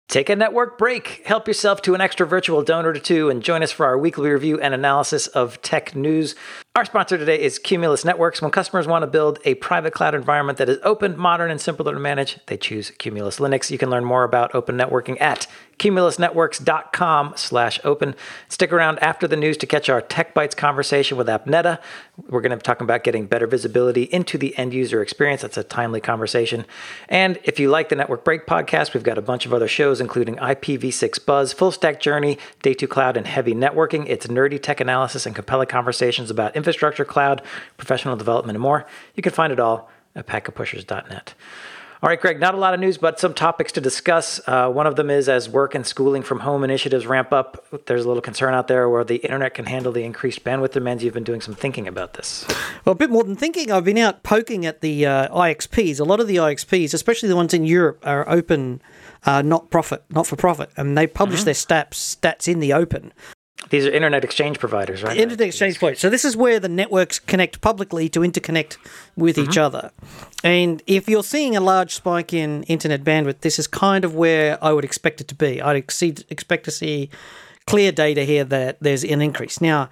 Take a network break. Help yourself to an extra virtual donut or two and join us for our weekly review and analysis of tech news. Our sponsor today is Cumulus Networks. When customers want to build a private cloud environment that is open, modern, and simpler to manage, they choose Cumulus Linux. You can learn more about open networking at cumulusnetworks.com/open. Stick around after the news to catch our Tech Bytes conversation with Appneta. We're going to be talking about getting better visibility into the end user experience. That's a timely conversation. And if you like the Network Break podcast, we've got a bunch of other shows, including IPv6 Buzz, Full Stack Journey, Day 2 Cloud, and Heavy Networking. It's nerdy tech analysis and compelling conversations about infrastructure, cloud, professional development, and more. You can find it all at packetpushers.net. All right, Greg, not a lot of news, but some topics to discuss. One of them is as work and schooling from home initiatives ramp up, there's a little concern out there where the internet can handle the increased bandwidth demands. You've been doing some thinking about this. Well, a bit more than thinking. I've been out poking at the IXPs. A lot of the IXPs, especially the ones in Europe, are open, not for profit, and they publish their stats in the open. These are internet exchange providers, right? Internet exchange points. So this is where the networks connect publicly to interconnect with each other. And if you're seeing a large spike in internet bandwidth, this is kind of where I would expect it to be. I'd expect to see clear data here that there's an increase. Now,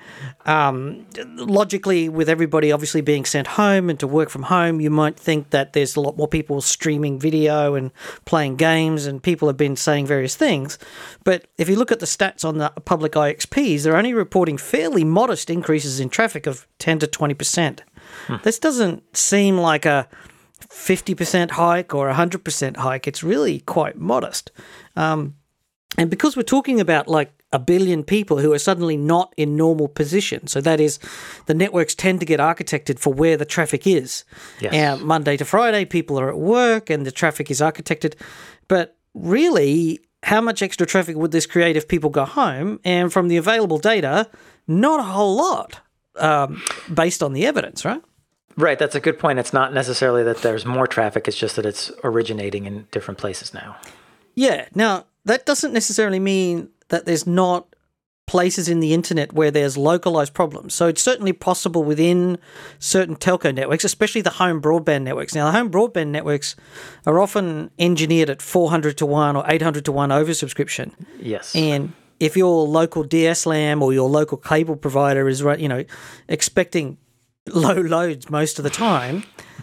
logically, with everybody obviously being sent home and to work from home, you might think that there's a lot more people streaming video and playing games, and people have been saying various things. But if you look at the stats on the public IXPs, they're only reporting fairly modest increases in traffic of 10 to 20%. This doesn't seem like a 50% hike or 100% hike. It's really quite modest. And because we're talking about like a billion people who are suddenly not in normal position, so that is, the networks tend to get architected for where the traffic is. Yes. Monday to Friday, people are at work and the traffic is architected. But really, how much extra traffic would this create if people go home? And from the available data, not a whole lot, based on the evidence, right? Right, that's a good point. It's not necessarily that there's more traffic, it's just that it's originating in different places now. Yeah, now, that doesn't necessarily mean that there's not places in the internet where there's localized problems. So it's certainly possible within certain telco networks, especially the home broadband networks. Now, the home broadband networks are often engineered at 400 to 1 or 800 to 1 oversubscription. Yes. And if your local DSLAM or your local cable provider is, expecting low loads most of the time,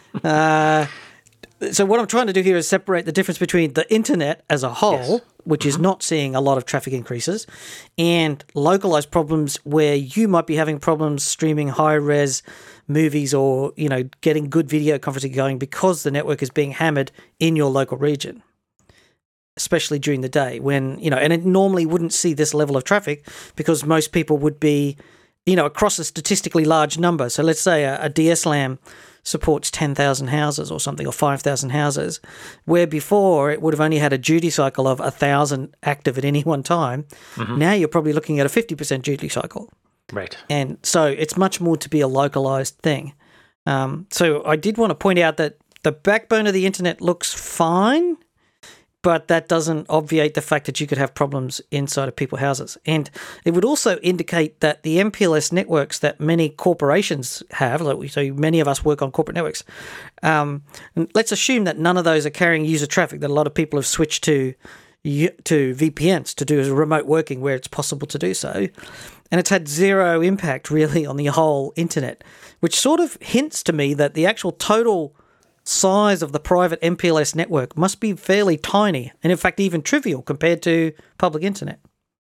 so what I'm trying to do here is separate the difference between the internet as a whole, which is not seeing a lot of traffic increases, and localized problems where you might be having problems streaming high-res movies or, getting good video conferencing going because the network is being hammered in your local region, especially during the day when, and it normally wouldn't see this level of traffic because most people would be, across a statistically large number. So let's say a DSLAM supports 10,000 houses or something, or 5,000 houses, where before it would have only had a duty cycle of 1,000 active at any one time. Now you're probably looking at a 50% duty cycle. Right. And so it's much more to be a localized thing. So I did want to point out that the backbone of the internet looks fine, but that doesn't obviate the fact that you could have problems inside of people's houses. And it would also indicate that the MPLS networks that many corporations have, so many of us work on corporate networks, and let's assume that none of those are carrying user traffic, that a lot of people have switched to VPNs to do remote working where it's possible to do so. And it's had zero impact really on the whole internet, which sort of hints to me that the actual total size of the private MPLS network must be fairly tiny, and in fact even trivial compared to public internet.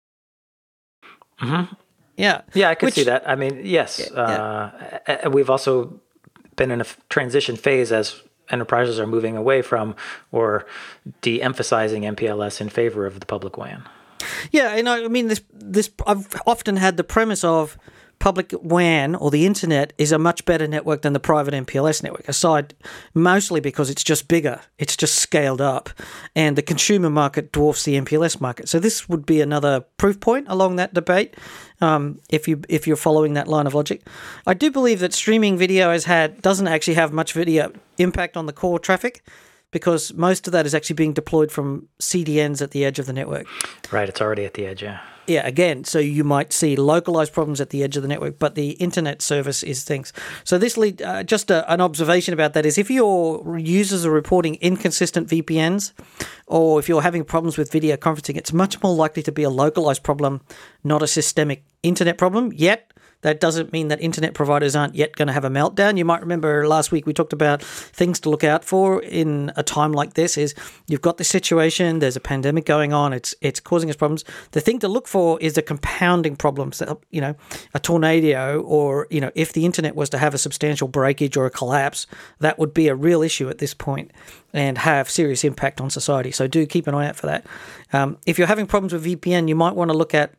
Yeah, I could see that. I mean, yes, we've also been in a transition phase as enterprises are moving away from or de-emphasizing MPLS in favor of the public WAN. Yeah, and I mean, this I've often had the premise of public WAN or the internet is a much better network than the private MPLS network, aside mostly because it's just bigger, it's just scaled up, and the consumer market dwarfs the MPLS market. So this would be another proof point along that debate, if you're following that line of logic. I do believe that streaming video doesn't actually have much video impact on the core traffic, because most of that is actually being deployed from CDNs at the edge of the network. Right, it's already at the edge, yeah. Yeah, again, so you might see localized problems at the edge of the network, but the internet service is things. So this just an observation about that is if your users are reporting inconsistent VPNs, or if you're having problems with video conferencing, it's much more likely to be a localized problem, not a systemic internet problem. Yet, that doesn't mean that internet providers aren't yet going to have a meltdown. You might remember last week we talked about things to look out for in a time like this is you've got this situation, there's a pandemic going on, it's causing us problems. The thing to look for is the compounding problems, that, a tornado or, if the internet was to have a substantial breakage or a collapse, that would be a real issue at this point and have serious impact on society. So do keep an eye out for that. If you're having problems with VPN, you might want to look at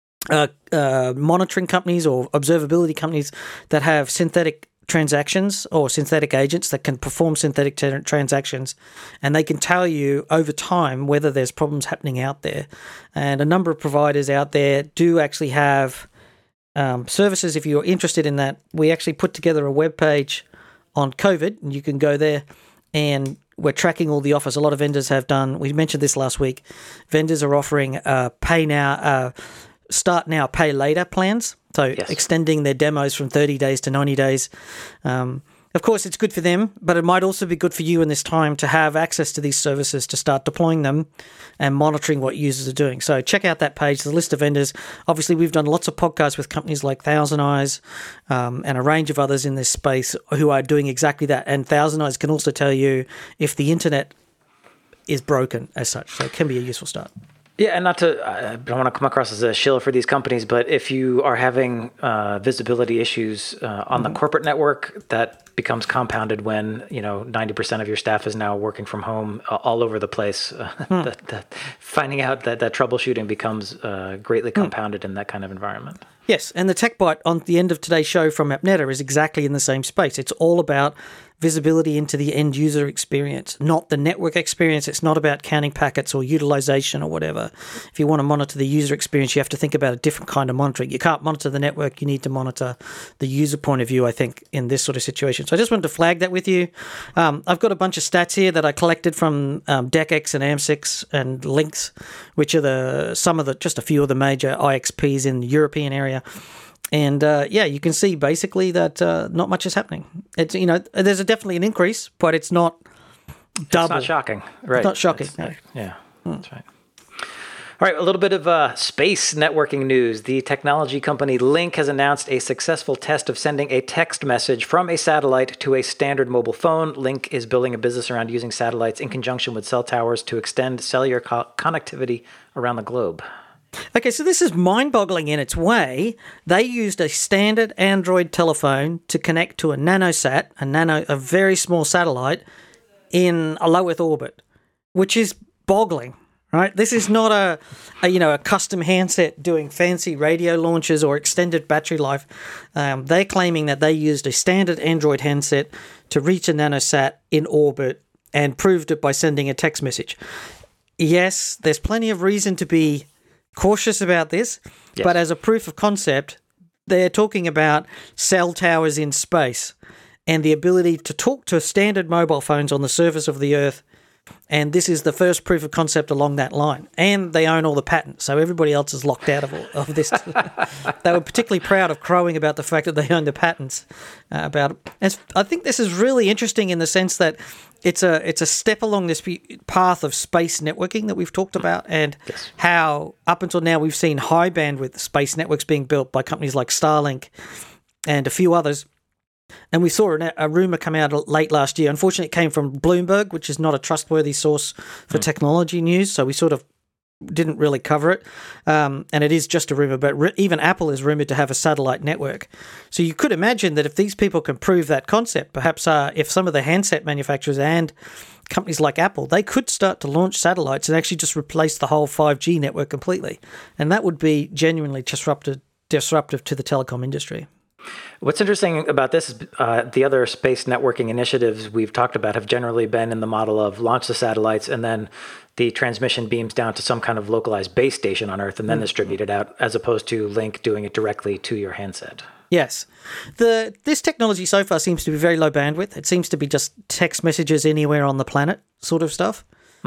monitoring companies or observability companies that have synthetic transactions or synthetic agents that can perform synthetic transactions, and they can tell you over time whether there's problems happening out there. And a number of providers out there do actually have services. If you're interested in that, we actually put together a web page on COVID, and you can go there, and we're tracking all the offers. A lot of vendors have done. We mentioned this last week. Vendors are offering pay now. Start now, pay later plans. So yes, extending their demos from 30 days to 90 days. Of course, it's good for them, but it might also be good for you in this time to have access to these services to start deploying them and monitoring what users are doing. So check out that page, the list of vendors. Obviously, we've done lots of podcasts with companies like Thousand Eyes and a range of others in this space who are doing exactly that. And Thousand Eyes can also tell you if the internet is broken as such. So it can be a useful start. Yeah, and I don't want to come across as a shill for these companies, but if you are having visibility issues on the corporate network, that becomes compounded when 90% of your staff is now working from home all over the place. Finding out that troubleshooting becomes greatly compounded in that kind of environment. Yes, and the Tech Bite on the end of today's show from AppNeta is exactly in the same space. It's all about visibility into the end user experience, not the network experience. It's not about counting packets or utilization or whatever. If you want to monitor the user experience, you have to think about a different kind of monitoring. You can't monitor the network. You need to monitor the user point of view, I think, in this sort of situation. So I just wanted to flag that with you. I've got a bunch of stats here that I collected from DECX and AMS-IX and Lynx, which are just a few of the major IXPs in the European area. And you can see basically that not much is happening. It's there's definitely an increase, but it's not double. It's not shocking, right? It's not shocking. Yeah, that's right. All right, a little bit of space networking news. The technology company Lynk has announced a successful test of sending a text message from a satellite to a standard mobile phone. Lynk is building a business around using satellites in conjunction with cell towers to extend cellular connectivity around the globe. Okay, so this is mind-boggling in its way. They used a standard Android telephone to connect to a nanosat, a very small satellite, in a low Earth orbit, which is boggling, right? This is not a custom handset doing fancy radio launches or extended battery life. They're claiming that they used a standard Android handset to reach a nanosat in orbit and proved it by sending a text message. Yes, there's plenty of reason to be cautious about this, yes, but as a proof of concept, they're talking about cell towers in space and the ability to talk to standard mobile phones on the surface of the Earth. And this is the first proof of concept along that line. And they own all the patents, so everybody else is locked out of this. They were particularly proud of crowing about the fact that they own the patents about it. I think this is really interesting in the sense that it's a step along this path of space networking that we've talked about, and yes, how up until now we've seen high bandwidth space networks being built by companies like Starlink and a few others. And we saw a rumor come out late last year. Unfortunately, it came from Bloomberg, which is not a trustworthy source for technology news, so we sort of didn't really cover it. And it is just a rumor, but even Apple is rumored to have a satellite network. So you could imagine that if these people can prove that concept, perhaps if some of the handset manufacturers and companies like Apple, they could start to launch satellites and actually just replace the whole 5G network completely. And that would be genuinely disruptive to the telecom industry. What's interesting about this is the other space networking initiatives we've talked about have generally been in the model of launch the satellites and then the transmission beams down to some kind of localized base station on Earth and then distribute it out, as opposed to Link doing it directly to your handset. Yes. This technology so far seems to be very low bandwidth. It seems to be just text messages anywhere on the planet sort of stuff.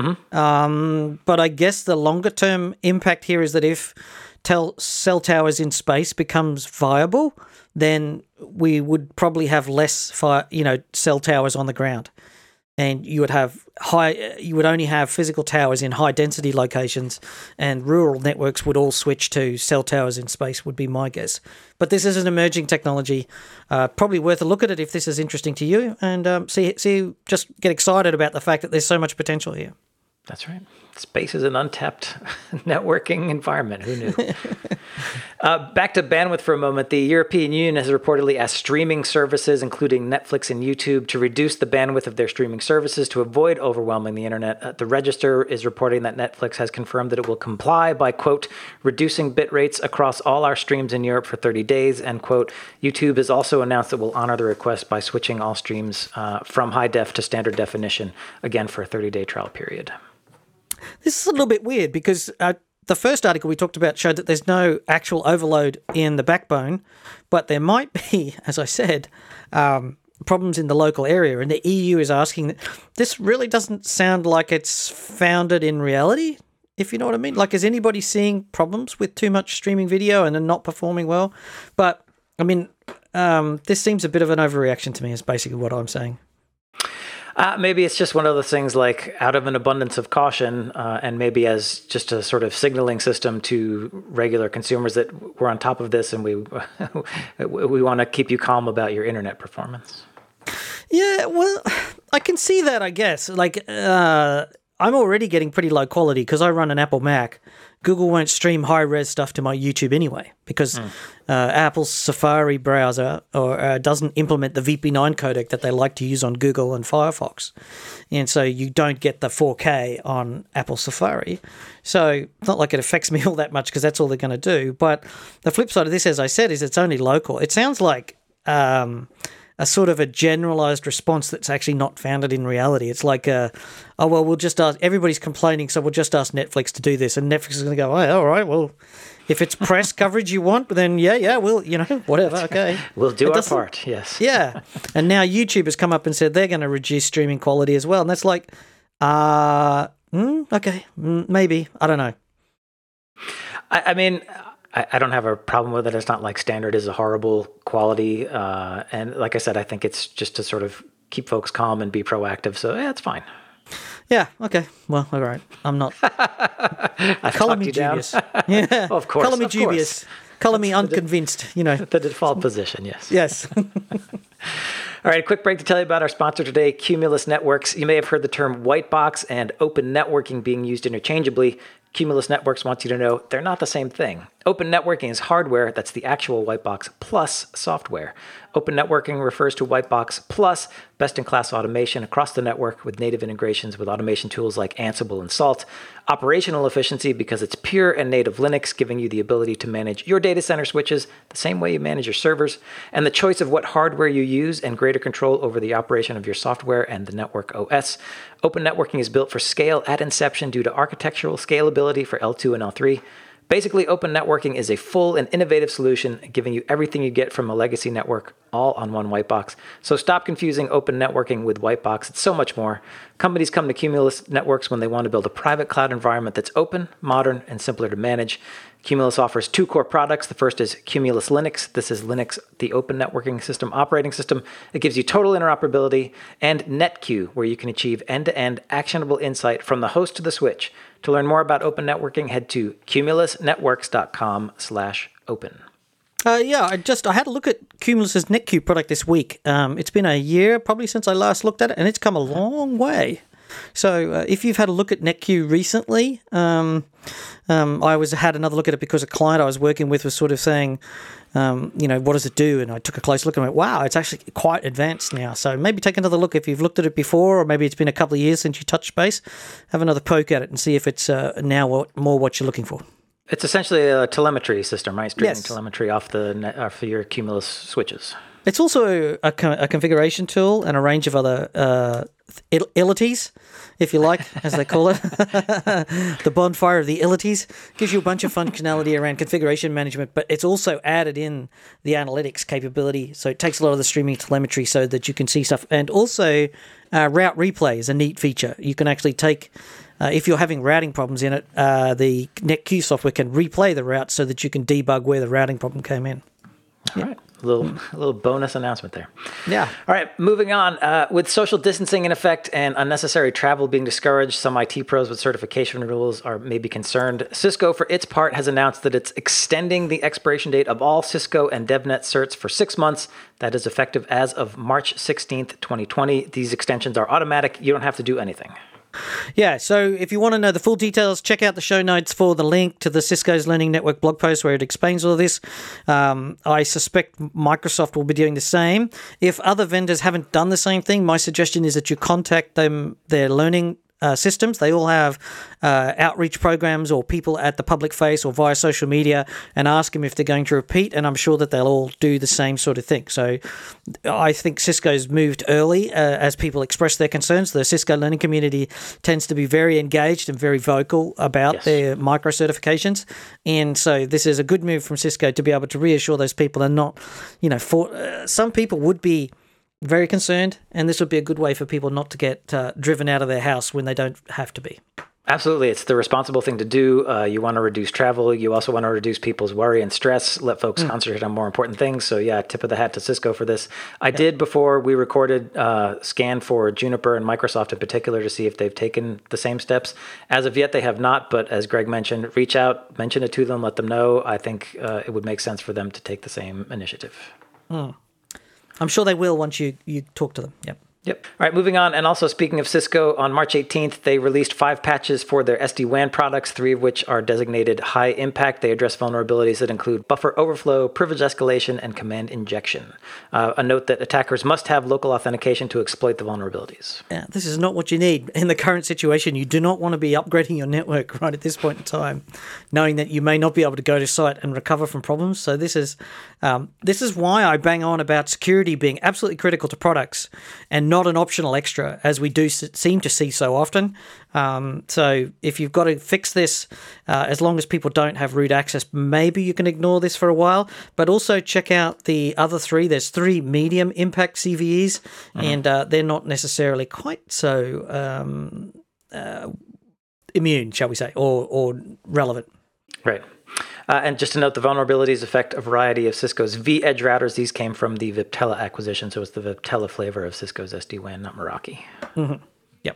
But I guess the longer term impact here is that if cell towers in space becomes viable, then we would probably have less cell towers on the ground, and you would only have physical towers in high density locations, and rural networks would all switch to cell towers in space, would be my guess. But this is an emerging technology, probably worth a look at it if this is interesting to you, and just get excited about the fact that there's so much potential here. That's right. Space is an untapped networking environment. Who knew? Back to bandwidth for a moment. The European Union has reportedly asked streaming services, including Netflix and YouTube, to reduce the bandwidth of their streaming services to avoid overwhelming the internet. The Register is reporting that Netflix has confirmed that it will comply by, quote, reducing bit rates across all our streams in Europe for 30 days, end quote. YouTube has also announced it will honor the request by switching all streams from high def to standard definition, again for a 30-day trial period. This is a little bit weird because the first article we talked about showed that there's no actual overload in the backbone, but there might be, as I said, problems in the local area. And the EU is asking that this really doesn't sound like it's founded in reality, if you know what I mean. Like, is anybody seeing problems with too much streaming video and then not performing well? But, I mean, this seems a bit of an overreaction to me is basically what I'm saying. Maybe it's just one of those things like out of an abundance of caution and maybe as just a sort of signaling system to regular consumers that we're on top of this and we want to keep you calm about your internet performance. Yeah, well, I can see that, I guess. Like, I'm already getting pretty low quality because I run an Apple Mac. Google won't stream high-res stuff to my YouTube anyway because Apple's Safari browser doesn't implement the VP9 codec that they like to use on Google and Firefox. And so you don't get the 4K on Apple Safari. So it's not like it affects me all that much because that's all they're going to do. But the flip side of this, as I said, is it's only local. It sounds like a sort of a generalized response that's actually not founded in reality. It's like, we'll just ask, everybody's complaining, so we'll just ask Netflix to do this. And Netflix is going to go, oh, all right, well, if it's press coverage you want, then yeah, we'll, whatever, okay. We'll do our part, yes. Yeah. And now YouTube has come up and said they're going to reduce streaming quality as well. And that's like, okay, maybe, I don't know. I mean, I don't have a problem with it. It's not like standard is a horrible quality. And like I said, I think it's just to sort of keep folks calm and be proactive. So yeah, it's fine. Yeah. Okay. Well, all right. I'm not. Color me dubious. Yeah. Of course. Color me dubious. Color me unconvinced. The default position. Yes. Yes. All right, a quick break to tell you about our sponsor today, Cumulus Networks. You may have heard the term white box and open networking being used interchangeably. Cumulus Networks wants you to know they're not the same thing. Open networking is hardware that's the actual white box plus software. Open networking refers to white box plus best-in-class automation across the network with native integrations with automation tools like Ansible and Salt. Operational efficiency because it's pure and native Linux, giving you the ability to manage your data center switches the same way you manage your servers. And the choice of what hardware you use and greater control over the operation of your software and the network OS. Open networking is built for scale at inception due to architectural scalability for L2 and L3. Basically, open networking is a full and innovative solution, giving you everything you get from a legacy network, all on one white box. So stop confusing open networking with white box. It's so much more. Companies come to Cumulus Networks when they want to build a private cloud environment that's open, modern, and simpler to manage. Cumulus offers two core products. The first is Cumulus Linux. This is Linux, the open networking system operating system. It gives you total interoperability. And NetQ, where you can achieve end-to-end actionable insight from the host to the switch. To learn more about open networking, head to cumulusnetworks.com/open. I had a look at Cumulus's NetQ product this week. It's been a year probably since I last looked at it, and it's come a long way. So if you've had a look at NetQ recently, I had another look at it because a client I was working with was sort of saying, what does it do? And I took a close look and went, wow, it's actually quite advanced now. So maybe take another look if you've looked at it before, or maybe it's been a couple of years since you touched base. Have another poke at it and see if it's now more what you're looking for. It's essentially a telemetry system, right? Streaming Yes. telemetry off your Cumulus switches. It's also a configuration tool and a range of other illities, if you like, as they call it. The bonfire of the illities gives you a bunch of functionality around configuration management, but it's also added in the analytics capability. So it takes a lot of the streaming telemetry so that you can see stuff. And also route replay is a neat feature. You can actually take... if you're having routing problems in it, the NetQ software can replay the route so that you can debug where the routing problem came in. All right. A little bonus announcement there. Yeah. All right, moving on. With social distancing in effect and unnecessary travel being discouraged, some IT pros with certification rules are maybe concerned. Cisco, for its part, has announced that it's extending the expiration date of all Cisco and DevNet certs for 6 months. That is effective as of March 16th, 2020. These extensions are automatic. You don't have to do anything. Yeah, so if you want to know the full details, check out the show notes for the link to the Cisco's Learning Network blog post where it explains all of this. I suspect Microsoft will be doing the same. If other vendors haven't done the same thing, my suggestion is that you contact them, their learning systems. They all have outreach programs or people at the public face or via social media, and ask them if they're going to repeat, and I'm sure that they'll all do the same sort of thing. So I think Cisco's moved early as people express their concerns. The Cisco learning community tends to be very engaged and very vocal about their micro certifications, and so this is a good move from Cisco to be able to reassure those people and not, some people would be very concerned, and this would be a good way for people not to get driven out of their house when they don't have to be. Absolutely. It's the responsible thing to do. You want to reduce travel. You also want to reduce people's worry and stress, let folks concentrate on more important things. So yeah, tip of the hat to Cisco for this. I did, before we recorded, scan for Juniper and Microsoft in particular to see if they've taken the same steps. As of yet, they have not. But as Greg mentioned, reach out, mention it to them, let them know. I think it would make sense for them to take the same initiative. I'm sure they will once you talk to them. Yep. All right, moving on. And also, speaking of Cisco, on March 18th, they released 5 patches for their SD-WAN products, 3 of which are designated high impact. They address vulnerabilities that include buffer overflow, privilege escalation, and command injection. A note that attackers must have local authentication to exploit the vulnerabilities. Yeah, this is not what you need in the current situation. You do not want to be upgrading your network right at this point in time, knowing that you may not be able to go to site and recover from problems. So this is why I bang on about security being absolutely critical to products and not an optional extra, as we do seem to see so often. So if you've got to fix this, as long as people don't have root access, maybe you can ignore this for a while. But also check out the other 3. There's 3 medium impact CVEs, and they're not necessarily quite so immune, shall we say, or relevant. Right. And just to note, the vulnerabilities affect a variety of Cisco's vEdge routers. These came from the Viptela acquisition, so it's the Viptela flavor of Cisco's SD-WAN, not Meraki. Mm-hmm. Yep.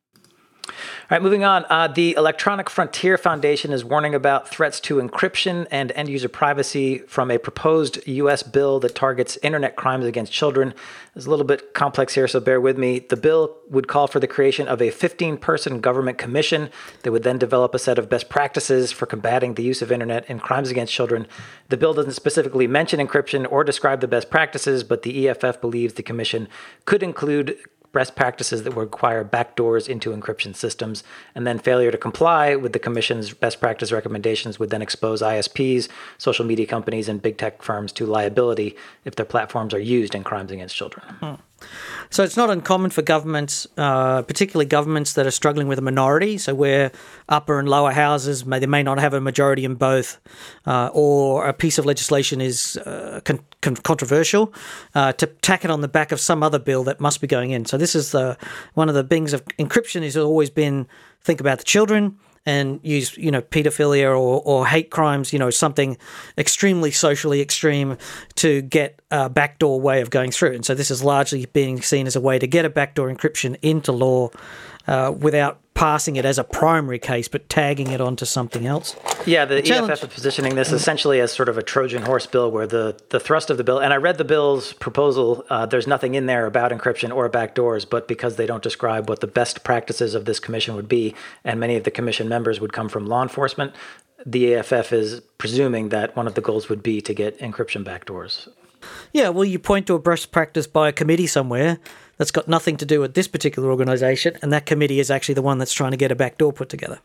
All right, moving on. The Electronic Frontier Foundation is warning about threats to encryption and end-user privacy from a proposed U.S. bill that targets internet crimes against children. It's a little bit complex here, so bear with me. The bill would call for the creation of a 15-person government commission that would then develop a set of best practices for combating the use of internet and crimes against children. The bill doesn't specifically mention encryption or describe the best practices, but the EFF believes the commission could include best practices that would require backdoors into encryption systems, and then failure to comply with the Commission's best practice recommendations would then expose ISPs, social media companies, and big tech firms to liability if their platforms are used in crimes against children. So it's not uncommon for governments, particularly governments that are struggling with a minority, so where upper and lower houses they may not have a majority in both, or a piece of legislation is controversial, to tack it on the back of some other bill that must be going in. So this is one of the things of encryption has always been think about the children and use, pedophilia or hate crimes, something extremely socially extreme to get a backdoor way of going through. And so this is largely being seen as a way to get a backdoor encryption into law without passing it as a primary case, but tagging it onto something else. Yeah, the EFF is positioning this essentially as sort of a Trojan horse bill where the thrust of the bill, and I read the bill's proposal, there's nothing in there about encryption or backdoors, but because they don't describe what the best practices of this commission would be, and many of the commission members would come from law enforcement, the EFF is presuming that one of the goals would be to get encryption backdoors. Yeah, well, you point to a best practice by a committee somewhere that's got nothing to do with this particular organization, and that committee is actually the one that's trying to get a backdoor put together.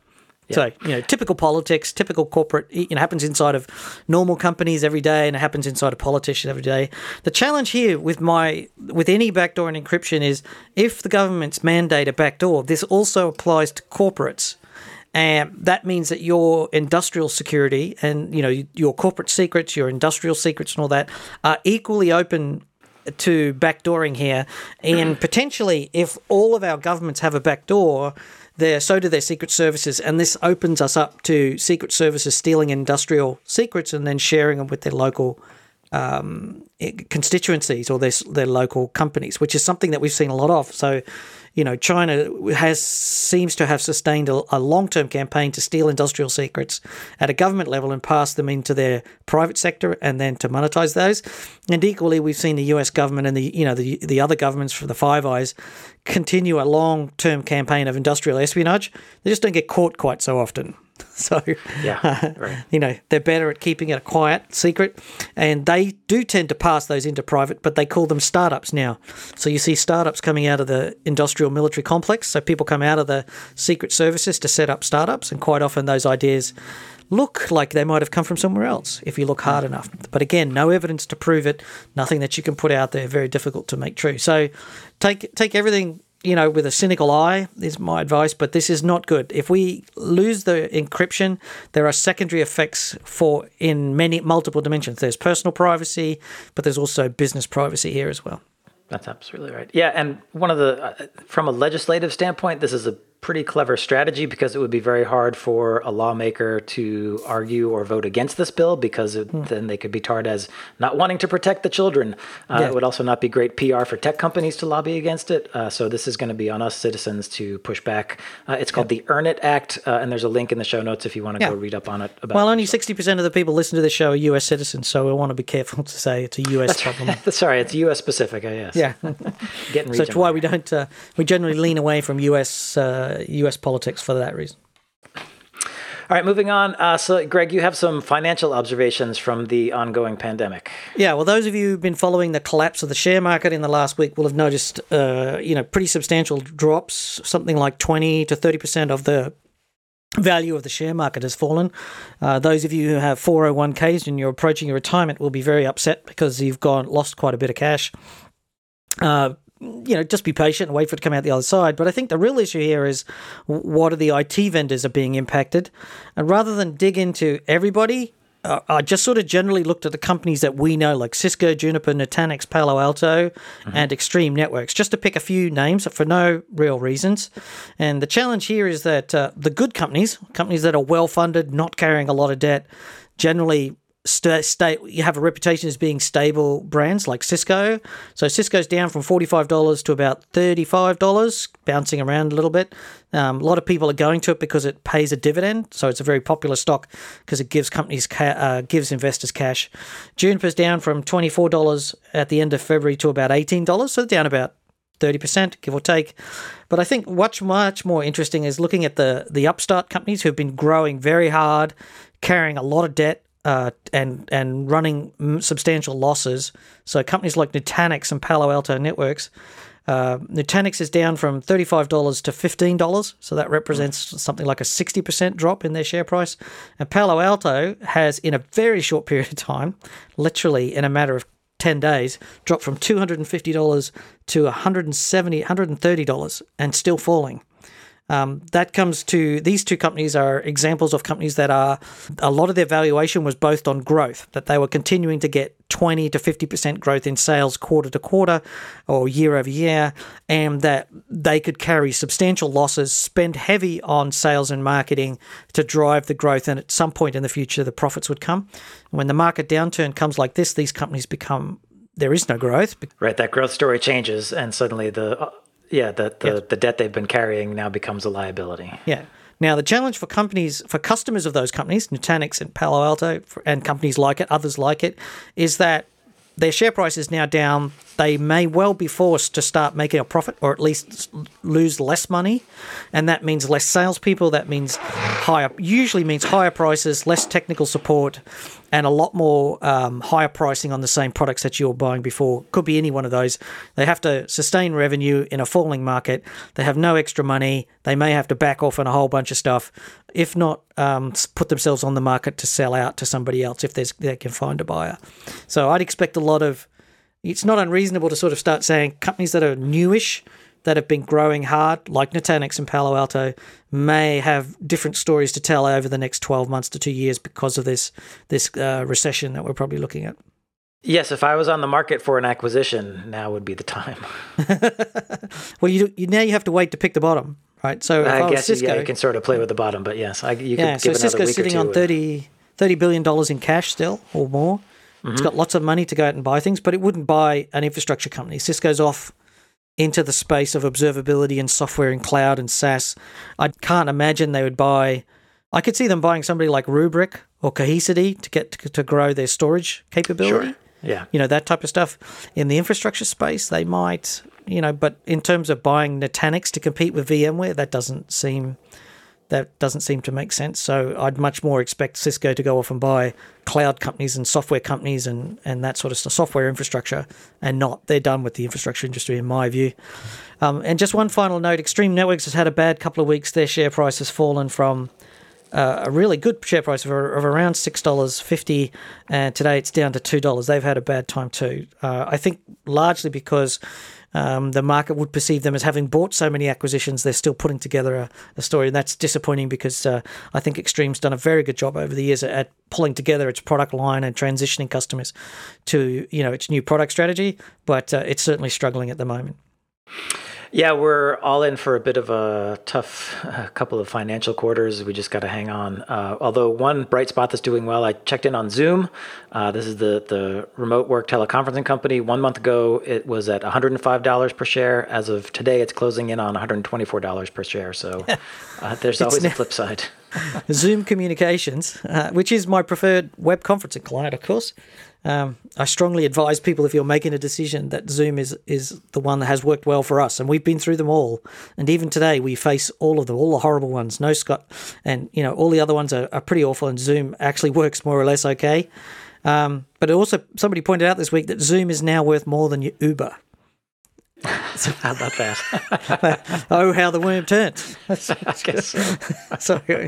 So, typical politics, typical corporate, happens inside of normal companies every day, and it happens inside of politicians every day. The challenge here with any backdoor and encryption is if the governments mandate a backdoor, this also applies to corporates. And that means that your industrial security and, your corporate secrets, your industrial secrets and all that are equally open to backdooring here. And potentially, if all of our governments have a backdoor, so do their secret services, and this opens us up to secret services stealing industrial secrets and then sharing them with their local constituencies or their local companies, which is something that we've seen a lot of. So, China seems to have sustained a long-term campaign to steal industrial secrets at a government level and pass them into their private sector and then to monetize those. And equally, we've seen the US government and the other governments from the Five Eyes continue a long-term campaign of industrial espionage. They just don't get caught quite so often. So, right. They're better at keeping it a quiet secret, and they do tend to pass those into private, but they call them startups now. So you see startups coming out of the industrial military complex. So people come out of the secret services to set up startups, and quite often those ideas look like they might have come from somewhere else if you look hard enough. But again, no evidence to prove it, nothing that you can put out there, very difficult to make true. So take everything with a cynical eye is my advice, but this is not good. If we lose the encryption, there are secondary effects in multiple dimensions. There's personal privacy, but there's also business privacy here as well. That's absolutely right. Yeah, and from a legislative standpoint, this is a pretty clever strategy because it would be very hard for a lawmaker to argue or vote against this bill because then they could be tarred as not wanting to protect the children. It would also not be great PR for tech companies to lobby against it. So this is going to be on us citizens to push back. It's called the Earn It Act, and there's a link in the show notes if you want to go read up on it. Only 60% of the people listen to this show are US citizens, so we want to be careful to say it's a US problem. Sorry, it's US specific, I guess. Yeah. So it's why we don't. We generally lean away from US politics for that reason. All right, moving on. So, Greg, you have some financial observations from the ongoing pandemic. Yeah, well, those of you who've been following the collapse of the share market in the last week will have noticed, pretty substantial drops. Something like 20 to 30% of the value of the share market has fallen. Those of you who have 401ks and you're approaching your retirement will be very upset because you've lost quite a bit of cash. Just be patient and wait for it to come out the other side. But I think the real issue here is what are the IT vendors are being impacted. And rather than dig into everybody, I just sort of generally looked at the companies that we know, like Cisco, Juniper, Nutanix, Palo Alto, and Extreme Networks, just to pick a few names for no real reasons. And the challenge here is that the good companies that are well-funded, not carrying a lot of debt, generally you have a reputation as being stable brands like Cisco. So Cisco's down from $45 to about $35, bouncing around a little bit. A lot of people are going to it because it pays a dividend. So it's a very popular stock because it gives gives investors cash. Juniper's down from $24 at the end of February to about $18. So down about 30%, give or take. But I think much more interesting is looking at the upstart companies who've been growing very hard, carrying a lot of debt, and running substantial losses. So companies like Nutanix and Palo Alto Networks. Nutanix is down from $35 to $15, so that represents something like a 60% drop in their share price. And Palo Alto has, in a very short period of time, literally in a matter of 10 days, dropped from $250 to $130 and still falling. That comes to these two companies are examples of companies that a lot of their valuation was based on growth, that they were continuing to get 20 to 50% growth in sales quarter to quarter or year over year, and that they could carry substantial losses, spend heavy on sales and marketing to drive the growth, and at some point in the future, the profits would come. When the market downturn comes like this, these companies there is no growth. Right, that growth story changes, and suddenly the debt they've been carrying now becomes a liability. Yeah. Now, the challenge for customers of those companies, Nutanix and Palo Alto and companies like it, others like it, is that their share price is now down. They may well be forced to start making a profit or at least lose less money. And that means less salespeople. That means usually means higher prices, less technical support, and a lot more higher pricing on the same products that you were buying before. Could be any one of those. They have to sustain revenue in a falling market. They have no extra money. they may have to back off on a whole bunch of stuff, if not put themselves on the market to sell out to somebody else if they can find a buyer. So I'd expect a lot of, it's not unreasonable to sort of start saying companies that are newish, that have been growing hard, like Nutanix and Palo Alto, may have different stories to tell over the next 12 months to 2 years because of this recession that we're probably looking at. Yes, if I was on the market for an acquisition, now would be the time. Well, now you have to wait to pick the bottom, right? So I guess Cisco, you can sort of play with the bottom, but yes, you could so give another Cisco's week or sitting two. on $30 billion in cash still, or more. It's got lots of money to go out and buy things, but it wouldn't buy an infrastructure company. Cisco's off into the space of observability and software and cloud and SaaS. I can't imagine they would buy. I could see them buying somebody like Rubrik or Cohesity to grow their storage capability. Sure. Yeah. That type of stuff. In the infrastructure space, they might, but in terms of buying Nutanix to compete with VMware, that doesn't seem to make sense. So I'd much more expect Cisco to go off and buy cloud companies and software companies and that sort of stuff, software infrastructure, and not. They're done with the infrastructure industry, in my view. And just one final note, Extreme Networks has had a bad couple of weeks. Their share price has fallen from a really good share price of around $6.50, and today it's down to $2. They've had a bad time too. I think largely because the market would perceive them as having bought so many acquisitions, they're still putting together a story, and that's disappointing because I think Extreme's done a very good job over the years at pulling together its product line and transitioning customers to its new product strategy, but it's certainly struggling at the moment. Yeah, we're all in for a bit of a tough couple of financial quarters. We just got to hang on. Although one bright spot that's doing well, I checked in on Zoom. This is the remote work teleconferencing company. 1 month ago, it was at $105 per share. As of today, it's closing in on $124 per share. So there's always a flip side. Zoom Communications, which is my preferred web conferencing client, of course. I strongly advise people, if you're making a decision, that Zoom is the one that has worked well for us, and we've been through them all. And even today, we face all of them, all the horrible ones. No Scott, and all the other ones are pretty awful. And Zoom actually works more or less okay. But also, somebody pointed out this week that Zoom is now worth more than Uber. So how about that? Oh, how the worm turns. I guess so. Sorry.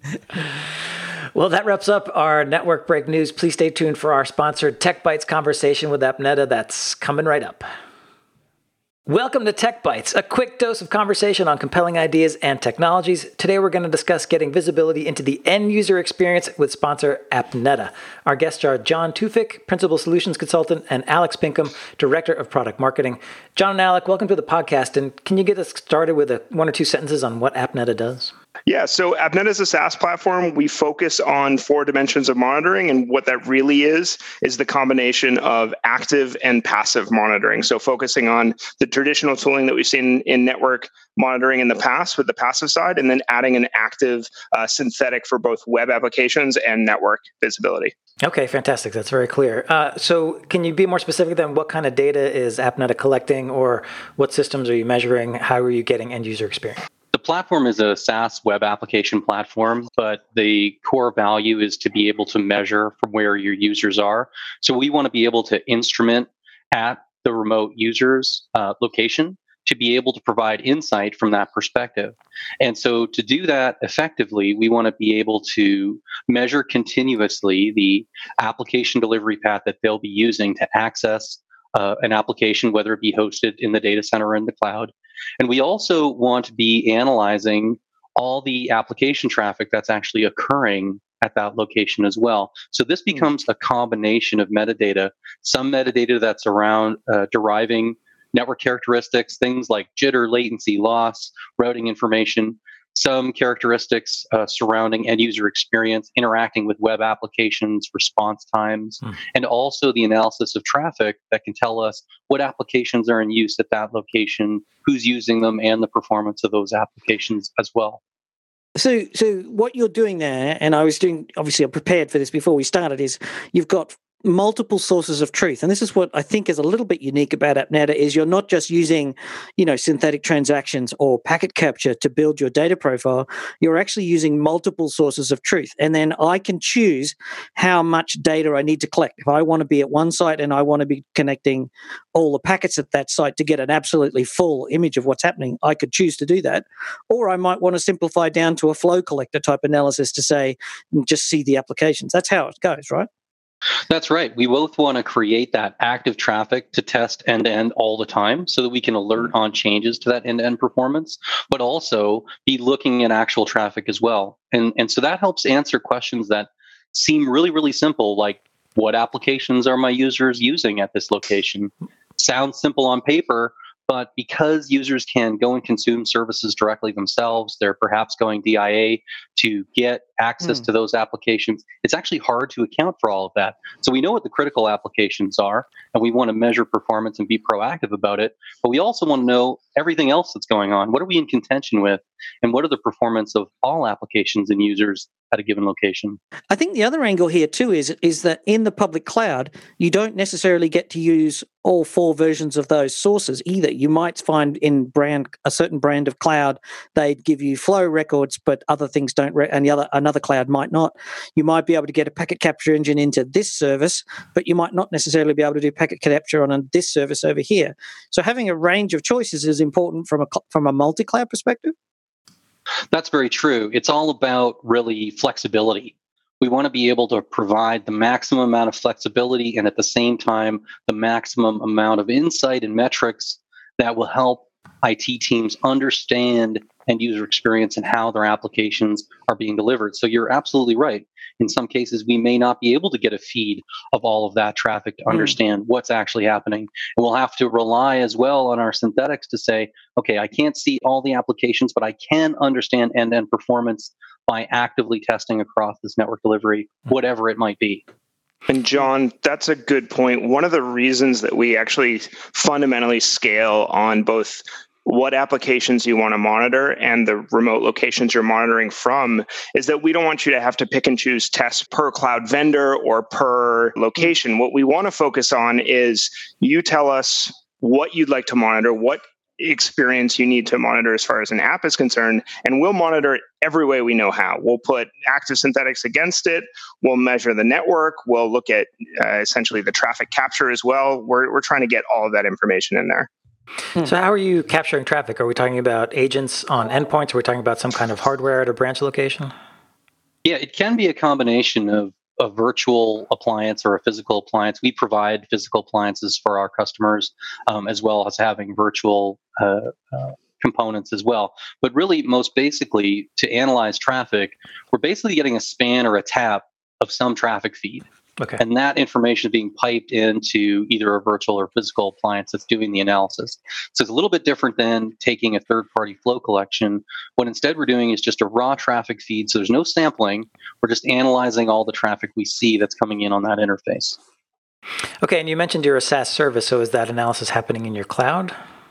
Well, that wraps up our network break news. Please stay tuned for our sponsored Tech Bytes conversation with Appnetta. That's coming right up. Welcome to Tech Bytes, a quick dose of conversation on compelling ideas and technologies. Today we're going to discuss getting visibility into the end user experience with sponsor Appnetta. Our guests are John Tufik, Principal Solutions Consultant, and Alex Pinkham, Director of Product Marketing. John and Alex, welcome to the podcast. And can you get us started with one or two sentences on what Appnetta does? Yeah, so Appnetta is a SaaS platform. We focus on 4 dimensions of monitoring, and what that really is the combination of active and passive monitoring. So focusing on the traditional tooling that we've seen in network monitoring in the past with the passive side, and then adding an active synthetic for both web applications and network visibility. Okay, fantastic. That's very clear. So can you be more specific than what kind of data is Appnetta collecting, or what systems are you measuring? How are you getting end user experience? The platform is a SaaS web application platform, but the core value is to be able to measure from where your users are. So we want to be able to instrument at the remote user's location to be able to provide insight from that perspective. And so to do that effectively, we want to be able to measure continuously the application delivery path that they'll be using to access an application, whether it be hosted in the data center or in the cloud. And we also want to be analyzing all the application traffic that's actually occurring at that location as well. So this becomes a combination of metadata, some metadata that's around deriving network characteristics, things like jitter, latency, loss, routing information, some characteristics surrounding end user experience, interacting with web applications, response times, and also the analysis of traffic that can tell us what applications are in use at that location, who's using them, and the performance of those applications as well. So what you're doing there, and I prepared for this before we started, is you've got multiple sources of truth. And this is what I think is a little bit unique about AppNeta is you're not just using, synthetic transactions or packet capture to build your data profile. You're actually using multiple sources of truth. And then I can choose how much data I need to collect. If I want to be at one site and I want to be connecting all the packets at that site to get an absolutely full image of what's happening, I could choose to do that. Or I might want to simplify down to a flow collector type analysis to say, just see the applications. That's how it goes, right? That's right. We both want to create that active traffic to test end-to-end all the time so that we can alert on changes to that end-to-end performance, but also be looking at actual traffic as well. And so that helps answer questions that seem really, really simple, like what applications are my users using at this location? Sounds simple on paper, but because users can go and consume services directly themselves, they're perhaps going DIA to get access to those applications. It's actually hard to account for all of that. So we know what the critical applications are, and we want to measure performance and be proactive about it. But we also want to know everything else that's going on. What are we in contention with? And what are the performance of all applications and users at a given location? I think the other angle here too is that in the public cloud, you don't necessarily get to use all 4 versions of those sources either. You might find in a certain brand of cloud, they'd give you flow records, but other things don't, and another cloud might not. You might be able to get a packet capture engine into this service, but you might not necessarily be able to do packet capture on this service over here. So having a range of choices is important from a multi-cloud perspective. That's very true. It's all about really flexibility. We want to be able to provide the maximum amount of flexibility and at the same time, the maximum amount of insight and metrics that will help IT teams understand end user experience and how their applications are being delivered. So you're absolutely right. In some cases, we may not be able to get a feed of all of that traffic to understand what's actually happening. And we'll have to rely as well on our synthetics to say, okay, I can't see all the applications, but I can understand end-to-end performance by actively testing across this network delivery, whatever it might be. And John, that's a good point. One of the reasons that we actually fundamentally scale on both what applications you want to monitor and the remote locations you're monitoring from is that we don't want you to have to pick and choose tests per cloud vendor or per location. What we want to focus on is you tell us what you'd like to monitor, what experience you need to monitor as far as an app is concerned, and we'll monitor it every way we know how. We'll put active synthetics against it. We'll measure the network. We'll look at essentially the traffic capture as well. We're trying to get all of that information in there. So how are you capturing traffic? Are we talking about agents on endpoints? Are we talking about some kind of hardware at a branch location? Yeah, it can be a combination of a virtual appliance or a physical appliance. We provide physical appliances for our customers, as well as having virtual components as well. But really, most basically, to analyze traffic, we're basically getting a span or a tap of some traffic feed. Okay. And that information is being piped into either a virtual or physical appliance that's doing the analysis. So it's a little bit different than taking a third-party flow collection. What instead we're doing is just a raw traffic feed. So there's no sampling. We're just analyzing all the traffic we see that's coming in on that interface. Okay, and you mentioned you're a SaaS service. So is that analysis happening in your cloud?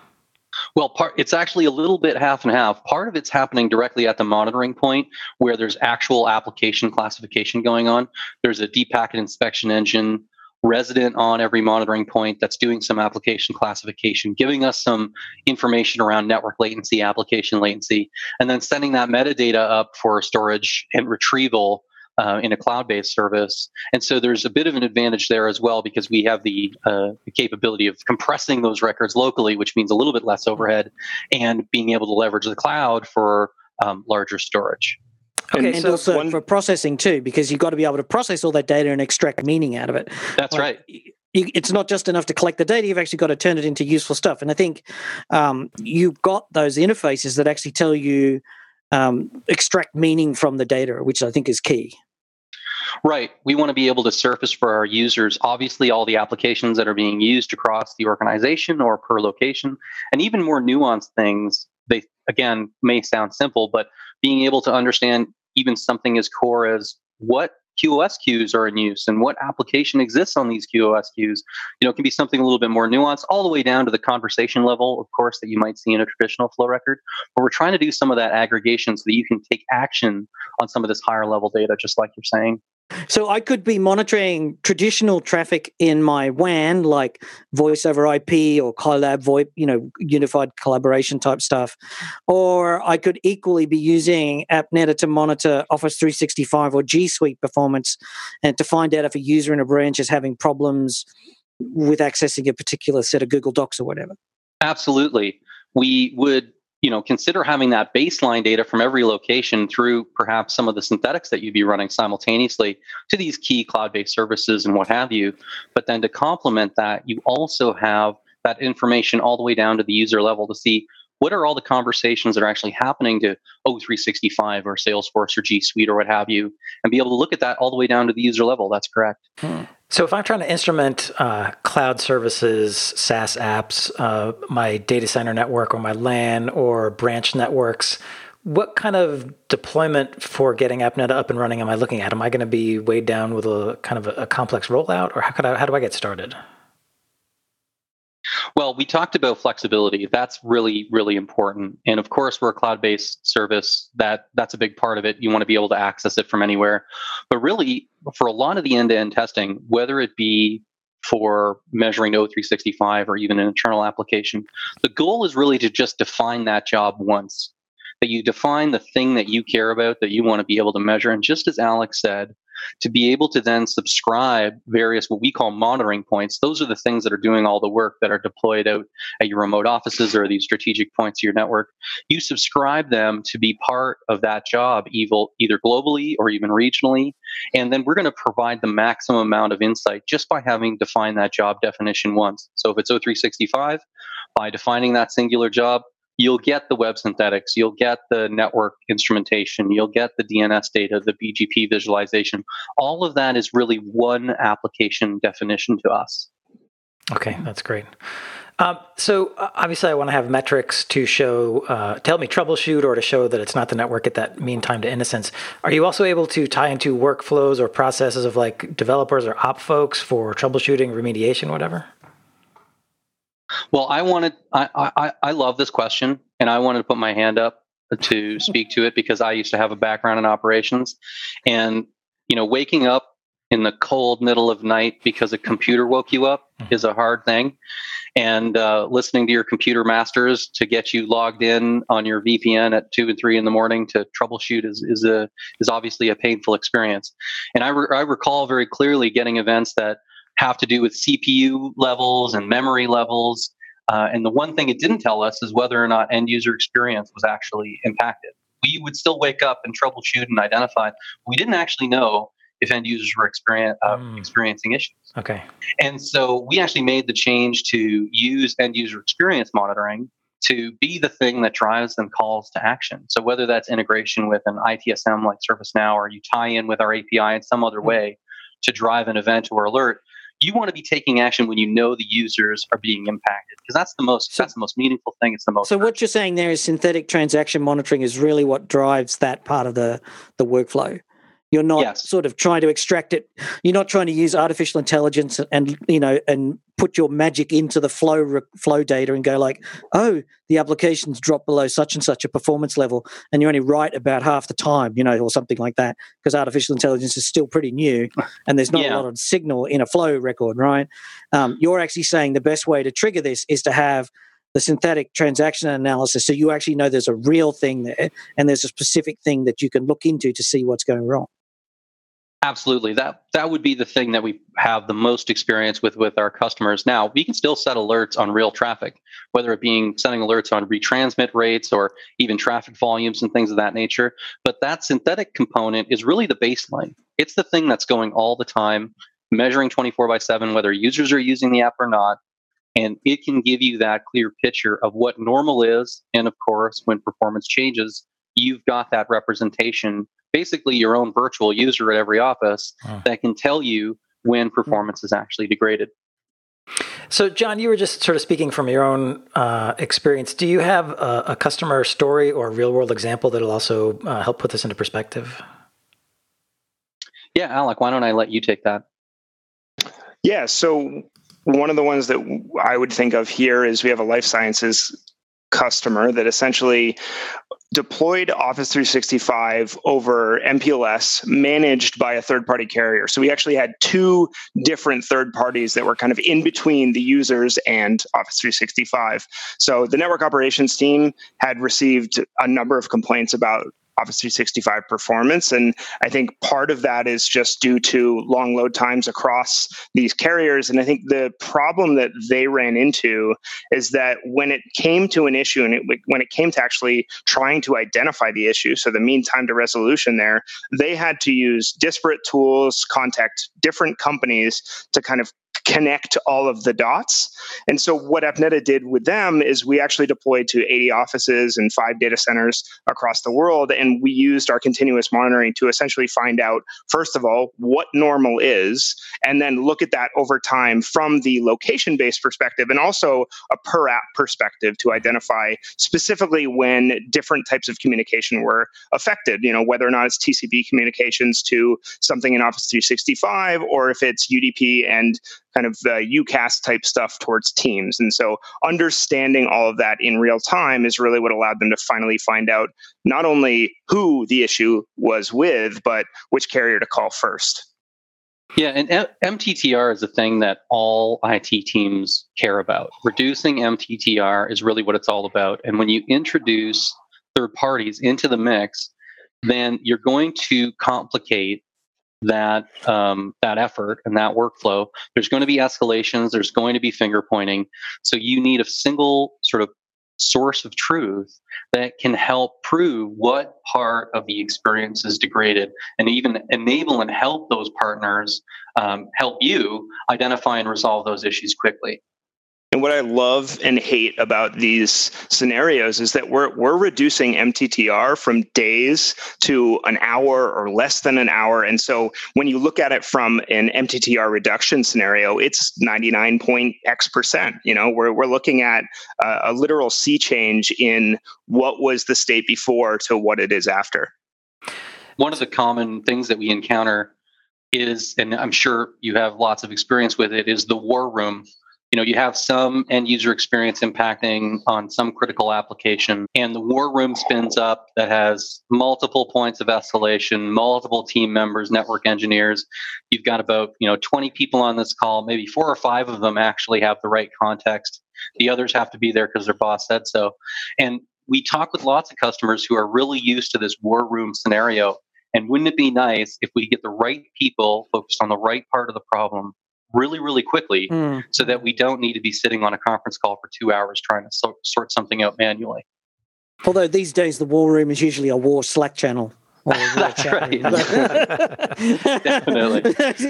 Well, it's actually a little bit half and half. Part of it's happening directly at the monitoring point where there's actual application classification going on. There's a deep packet inspection engine resident on every monitoring point that's doing some application classification, giving us some information around network latency, application latency, and then sending that metadata up for storage and retrieval in a cloud-based service. And so there's a bit of an advantage there as well because we have the capability of compressing those records locally, which means a little bit less overhead, and being able to leverage the cloud for larger storage. Okay, and also for processing too, because you've got to be able to process all that data and extract meaning out of it. That's right. It's not just enough to collect the data, you've actually got to turn it into useful stuff. And I think you've got those interfaces that actually tell you extract meaning from the data, which I think is key. Right. We want to be able to surface for our users, obviously, all the applications that are being used across the organization or per location, and even more nuanced things. They, again, may sound simple, but being able to understand even something as core as what QoS queues are in use and what application exists on these QoS queues, it can be something a little bit more nuanced, all the way down to the conversation level, of course, that you might see in a traditional flow record. But we're trying to do some of that aggregation so that you can take action on some of this higher level data, just like you're saying. So I could be monitoring traditional traffic in my WAN, like voice over IP or collab VoIP, unified collaboration type stuff. Or I could equally be using AppNeta to monitor Office 365 or G Suite performance and to find out if a user in a branch is having problems with accessing a particular set of Google Docs or whatever. Absolutely. We would consider having that baseline data from every location through perhaps some of the synthetics that you'd be running simultaneously to these key cloud-based services and what have you. But then to complement that, you also have that information all the way down to the user level to see what are all the conversations that are actually happening to O365 or Salesforce or G Suite or what have you, and be able to look at that all the way down to the user level. That's correct. So if I'm trying to instrument cloud services, SaaS apps, my data center network or my LAN or branch networks, what kind of deployment for getting AppNeta up and running am I looking at? Am I going to be weighed down with a kind of a complex rollout, or how do I get started? Well, we talked about flexibility. That's really, really important. And of course, we're a cloud-based service. That's a big part of it. You want to be able to access it from anywhere. But really, for a lot of the end-to-end testing, whether it be for measuring O365 or even an internal application, the goal is really to just define that job once. That you define the thing that you care about, that you want to be able to measure. And just as Alex said, to be able to then subscribe various what we call monitoring points. Those are the things that are doing all the work that are deployed out at your remote offices or these strategic points of your network. You subscribe them to be part of that job, either globally or even regionally. And then we're going to provide the maximum amount of insight just by having defined that job definition once. So if it's O365, by defining that singular job, you'll get the web synthetics, you'll get the network instrumentation, you'll get the DNS data, the BGP visualization. All of that is really one application definition to us. Okay, that's great. So obviously I want to have metrics to show, to help me troubleshoot or to show that it's not the network at that mean time to innocence. Are you also able to tie into workflows or processes of like developers or op folks for troubleshooting, remediation, whatever? Well, I love this question, and I wanted to put my hand up to speak to it because I used to have a background in operations, and waking up in the cold middle of night because a computer woke you up is a hard thing, and listening to your computer masters to get you logged in on your VPN at 2 and 3 in the morning to troubleshoot is obviously a painful experience. And I recall very clearly getting events that have to do with CPU levels and memory levels. And the one thing it didn't tell us is whether or not end user experience was actually impacted. We would still wake up and troubleshoot and identify. We didn't actually know if end users were experiencing issues. Okay. And so we actually made the change to use end user experience monitoring to be the thing that drives them calls to action. So whether that's integration with an ITSM like ServiceNow, or you tie in with our API in some other way to drive an event or alert, you want to be taking action when you know the users are being impacted, because that's the most meaningful thing. It's the most. So what you're saying there is synthetic transaction monitoring is really what drives that part of the workflow. You're not sort of trying to extract it. You're not trying to use artificial intelligence and put your magic into the flow data and go like, oh, the application's dropped below such and such a performance level, and you're only right about half the time, or something like that, because artificial intelligence is still pretty new and there's not a lot of signal in a flow record, right? You're actually saying the best way to trigger this is to have the synthetic transaction analysis, so you actually know there's a real thing there and there's a specific thing that you can look into to see what's going wrong. Absolutely. That would be the thing that we have the most experience with our customers. Now, we can still set alerts on real traffic, whether it being setting alerts on retransmit rates or even traffic volumes and things of that nature. But that synthetic component is really the baseline. It's the thing that's going all the time, measuring 24/7, whether users are using the app or not. And it can give you that clear picture of what normal is. And of course, when performance changes, you've got that representation, basically your own virtual user at every office that can tell you when performance is actually degraded. So, John, you were just sort of speaking from your own experience. Do you have a customer story or real-world example that will also help put this into perspective? Yeah, Alec, why don't I let you take that? Yeah, so one of the ones that I would think of here is we have a life sciences customer that essentially deployed Office 365 over MPLS managed by a third-party carrier. So we actually had two different third parties that were kind of in between the users and Office 365. So the network operations team had received a number of complaints about Office 365 performance. And I think part of that is just due to long load times across these carriers. And I think the problem that they ran into is that when it came to an issue and when it came to actually trying to identify the issue, so the mean time to resolution there, they had to use disparate tools, contact different companies to kind of connect all of the dots. And so what AppNeta did with them is we actually deployed to 80 offices and 5 data centers across the world. And we used our continuous monitoring to essentially find out, first of all, what normal is, and then look at that over time from the location-based perspective and also a per app perspective to identify specifically when different types of communication were affected, whether or not it's TCP communications to something in Office 365 or if it's UDP and kind of UCAS type stuff towards Teams. And so understanding all of that in real time is really what allowed them to finally find out not only who the issue was with, but which carrier to call first. Yeah, and MTTR is a thing that all IT teams care about. Reducing MTTR is really what it's all about. And when you introduce third parties into the mix, then you're going to complicate that effort and that workflow. There's going to be escalations. There's going to be finger pointing. So you need a single sort of source of truth that can help prove what part of the experience is degraded and even enable and help those partners help you identify and resolve those issues quickly. And what I love and hate about these scenarios is that we're reducing MTTR from days to an hour or less than an hour. And so when you look at it from an MTTR reduction scenario, it's 99.x%. We're looking at a literal sea change in what was the state before to what it is after. One of the common things that we encounter is, and I'm sure you have lots of experience with it, is the war room. You have some end user experience impacting on some critical application, and the war room spins up that has multiple points of escalation, multiple team members, network engineers. You've got about 20 people on this call. Maybe 4 or 5 of them actually have the right context. The others have to be there because their boss said so. And we talk with lots of customers who are really used to this war room scenario. And wouldn't it be nice if we get the right people focused on the right part of the problem really, really quickly so that we don't need to be sitting on a conference call for 2 hours trying to sort something out manually. Although these days the war room is usually a war Slack channel. Or a war chat right. Definitely.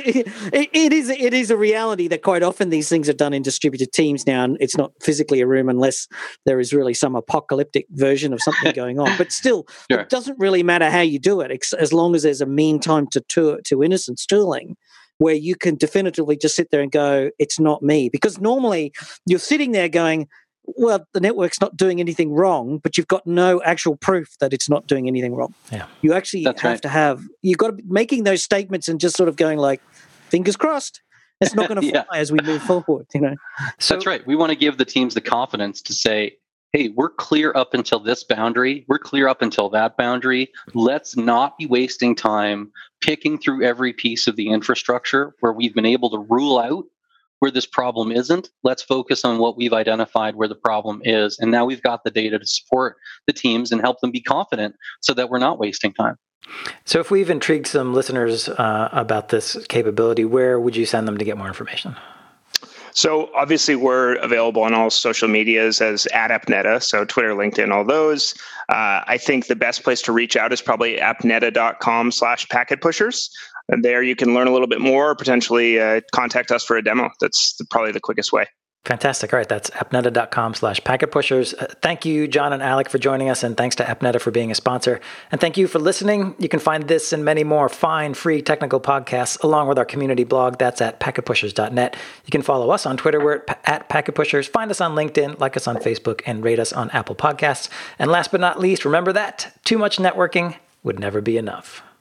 It is a reality that quite often these things are done in distributed teams now, and it's not physically a room unless there is really some apocalyptic version of something going on. But still, sure. It doesn't really matter how you do it, as long as there's a mean time to innocence tooling, where you can definitively just sit there and go, it's not me. Because normally you're sitting there going, well, the network's not doing anything wrong, but you've got no actual proof that it's not doing anything wrong. Yeah. You actually you've got to be making those statements and just sort of going like, fingers crossed. It's not going to fly as we move forward, So, that's right. We want to give the teams the confidence to say, hey, we're clear up until this boundary. We're clear up until that boundary. Let's not be wasting time picking through every piece of the infrastructure where we've been able to rule out where this problem isn't. Let's focus on what we've identified where the problem is. And now we've got the data to support the teams and help them be confident so that we're not wasting time. So if we've intrigued some listeners about this capability, where would you send them to get more information? So obviously we're available on all social medias as @AppNeta, so Twitter, LinkedIn, all those. I think the best place to reach out is probably appneta.com/packetpushers. And there you can learn a little bit more, or potentially contact us for a demo. That's probably the quickest way. Fantastic. All right. That's appneta.com/packetpushers. Thank you, John and Alec, for joining us. And thanks to AppNeta for being a sponsor. And thank you for listening. You can find this and many more fine, free technical podcasts along with our community blog. That's at packetpushers.net. You can follow us on Twitter. We're at packetpushers. Find us on LinkedIn, like us on Facebook, and rate us on Apple Podcasts. And last but not least, remember that too much networking would never be enough.